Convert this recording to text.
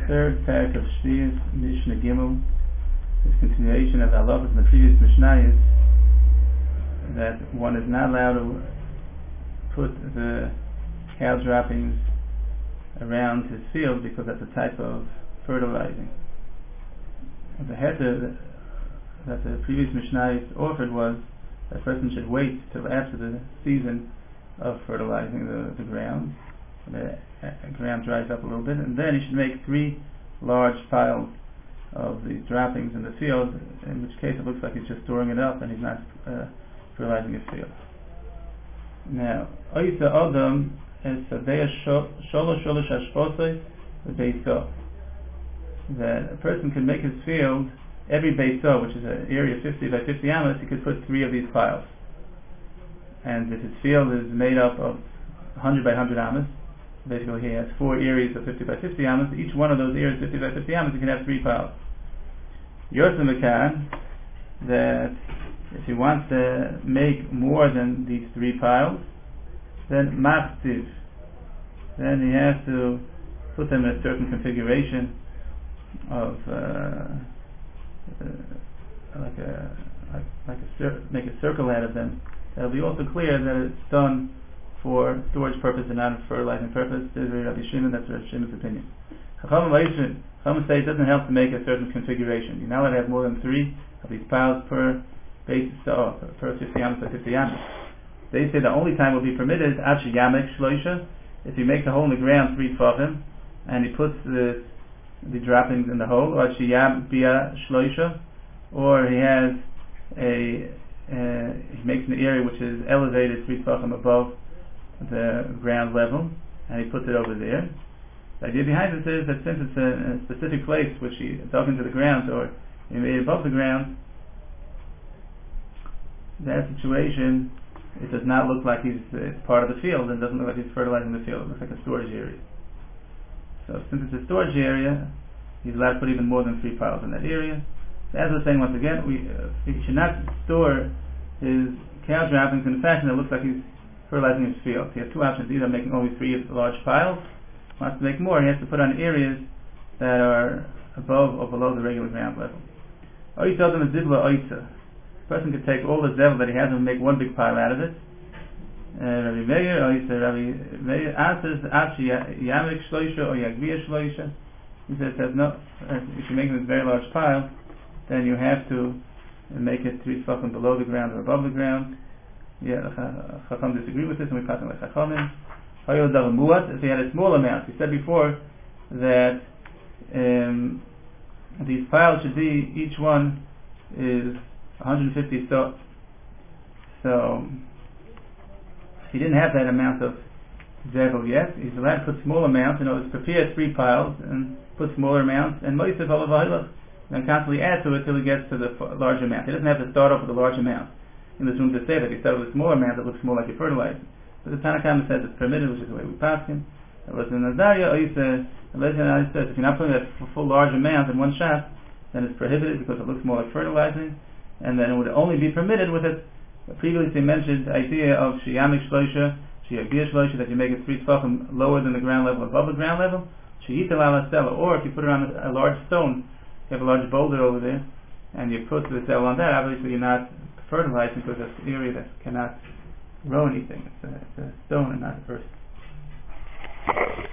third parak of Shvius, Mishnah Gimel, is continuation of the halachos in the previous Mishnayos, that one is not allowed to put the cow droppings around his field because that's a type of fertilizing. The heter that the previous Mishnayos offered was that a person should wait till after the season of fertilizing the ground. The ground dries up a little bit, and then he should make 3 large piles of these droppings in the field, in which case it looks like he's just storing it up and he's not fertilizing his field. Now, Oisa Adam is Sholosh Hashposei Beiso. That a person can make his field, every Beiso, which is an area 50 by 50 amas, he could put 3 of these piles. And if his field is made up of 100 by 100 amas, basically he has 4 areas of 50 by 50 amas, each one of those areas 50 by 50 amas, he can have 3 piles. Yosem Mekan, that if he wants to make more than these 3 piles, then Machtiv, then he has to put them in a certain configuration of make a circle out of them. It'll be also clear that it's done for storage purpose and not for fertilizing purpose. This is Rabbi Shimon, that's Rabbi Shimon's opinion. Chachamim say it doesn't help to make a certain configuration. You're not allowed to have more than 3 of these piles per base, per 50 amas by 50 amas. They say the only time will be permitted is Achi Yamek Shloisha, if he makes a hole in the ground 3 tefachim, and he puts the droppings in the hole, or Achi Yam Bia Shloisha, or he has he makes an area which is elevated 3 tefachim above the ground level, and he puts it over there. The idea behind this is that since it's a specific place which he dug into the ground or he made above the ground, that situation, it does not look like it's part of the field, and doesn't look like he's fertilizing the field. It looks like a storage area. So since it's a storage area, he's allowed to put even more than 3 piles in that area. So as I was saying once again, he should not store his cow droppings in a fashion that looks like he's fertilizing his field. He has 2 options: either making only 3 large piles, wants to make more, he has to put on areas that are above or below the regular ground level. Or you tell them a zibla oitza. A person could take all the zevel that he has and make 1 big pile out of it. Rabbi Meir, answers Achi Yamek Shloisha or Yagvia Shloisha. He says no, if you're making this very large pile, then you have to make it 3 tefachim below the ground or above the ground. Chacham disagree with this, and we pass on like Chachamim. If he had a small amount, we said before that these piles should be, each one is 150 so if he didn't have that amount of zevel yet, he's allowed to put small amounts, prepare 3 piles and put smaller amounts, and Moisef Olav and constantly add to it till he gets to the large amount. He doesn't have to start off with a large amount. In this room to say that if he started with a small amount, it looks more like a fertilizer. But the Tanna Kamma says it's permitted, which is the way we pass him. It was in Nazaria, says if you're not putting that full large amount in one shot, then it's prohibited because it looks more like fertilizing, and then it would only be permitted with it. The previously mentioned idea of Shiyamik Shloisha, Shiyagir Shloisha, that you make it 3 tefachim lower than the ground level, above the ground level, Shiyitel ala Stella, or if you put it on a large stone, you have a large boulder over there, and you put the cell on that, obviously you're not fertilizing because that's an area that cannot grow anything. It's a stone and not earth.